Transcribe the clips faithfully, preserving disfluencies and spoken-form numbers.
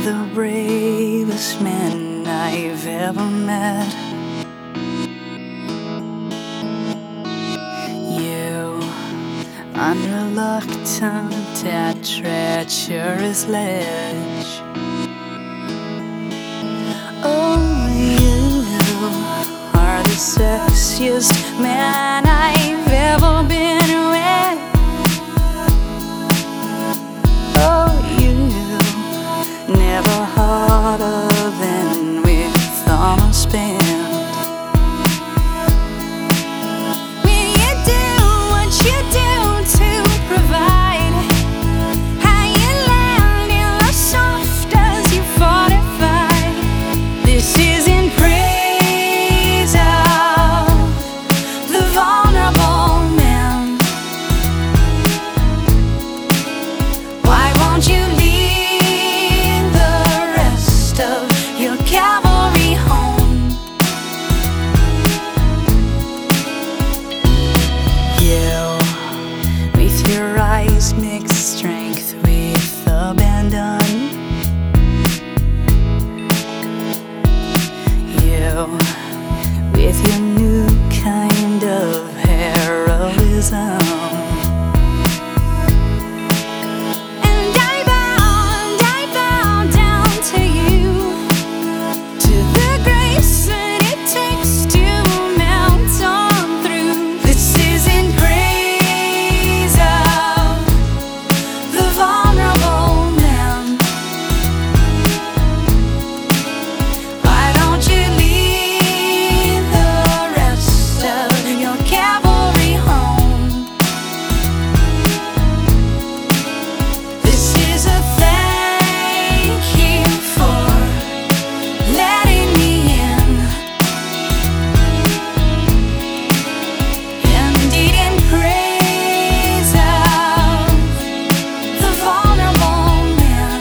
the bravest man I've ever met. You, unreluctant at treacherous ledge. Oh, you are the sexiest man I've ever been with. Oh, you never harder than with on a spin. When you do what you do to provide, how you land in the soft as you fortify. This is in praise of the vulnerable man. Why won't you lead the rest of your cavalry home? You, with your eyes mix strength with abandon. You, with your new kind of heroism. And I bow, I bow down to you, to the grace that it takes to mount on through. This is in praise of the vulnerable man. Why don't you lead the rest of your cavalry home? This is a thank you for letting me in. Indeed, in praise of the vulnerable man.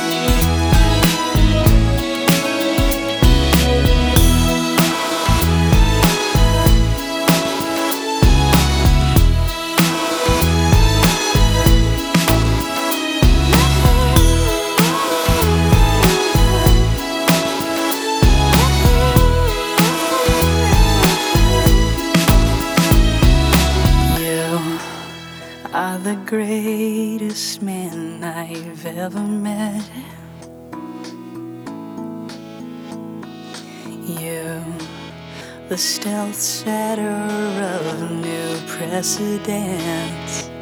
You are the greatest man I've ever met. You, the stealth setter of new precedents.